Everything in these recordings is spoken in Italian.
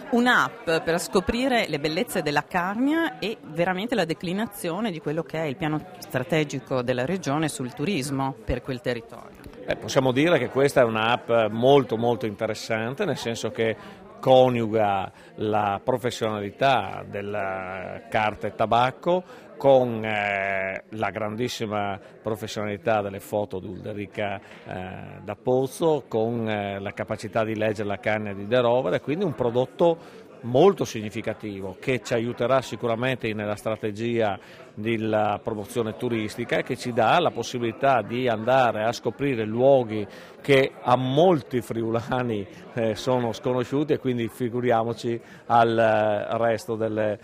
Un'app per scoprire le bellezze della Carnia e veramente la declinazione di quello che è il piano strategico della regione sul turismo per quel territorio. Possiamo dire che questa è un'app molto molto interessante, nel senso che coniuga la professionalità della carta e tabacco con la grandissima professionalità delle foto di Ulrica da Pozzo, con la capacità di leggere la Carnia di De Rovere, quindi un prodotto molto significativo che ci aiuterà sicuramente nella strategia della promozione turistica e che ci dà la possibilità di andare a scoprire luoghi che a molti friulani sono sconosciuti, e quindi figuriamoci al resto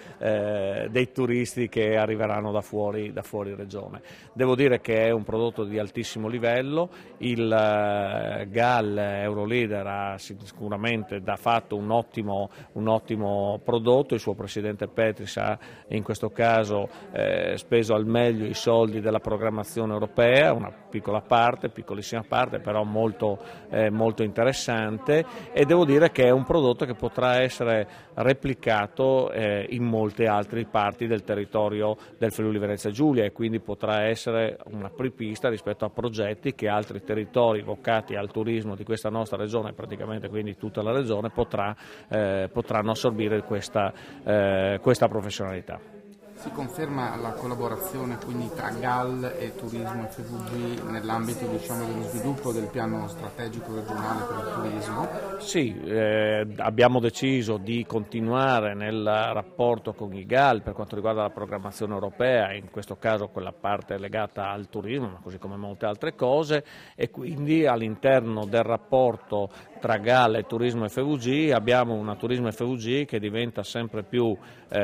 dei turisti che arriveranno da fuori regione. Devo dire che è un prodotto di altissimo livello, il GAL Euroleader ha sicuramente fatto un ottimo prodotto, il suo presidente Petris ha in questo caso speso al meglio i soldi della programmazione europea, una piccola parte, piccolissima parte, però molto interessante, e devo dire che è un prodotto che potrà essere replicato in molte altre parti del territorio del Friuli Venezia Giulia, e quindi potrà essere una apripista rispetto a progetti che altri territori vocati al turismo di questa nostra regione, praticamente quindi tutta la regione, potranno assorbire questa professionalità. Si conferma la collaborazione quindi tra GAL e Turismo FVG nell'ambito dello sviluppo del piano strategico regionale per il turismo? Sì, abbiamo deciso di continuare nel rapporto con i GAL per quanto riguarda la programmazione europea, in questo caso quella parte legata al turismo, ma così come molte altre cose, e quindi all'interno del rapporto tra GAL e Turismo FVG abbiamo una Turismo FVG che diventa sempre più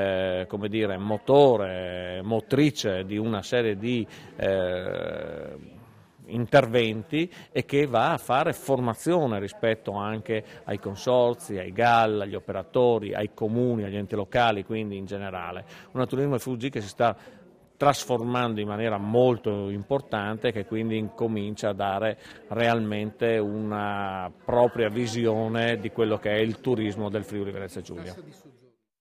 motrice di una serie di interventi, e che va a fare formazione rispetto anche ai consorzi, ai GAL, agli operatori, ai comuni, agli enti locali, quindi in generale. Una Turismo FVG che si sta trasformando in maniera molto importante, che quindi incomincia a dare realmente una propria visione di quello che è il turismo del Friuli Venezia Giulia.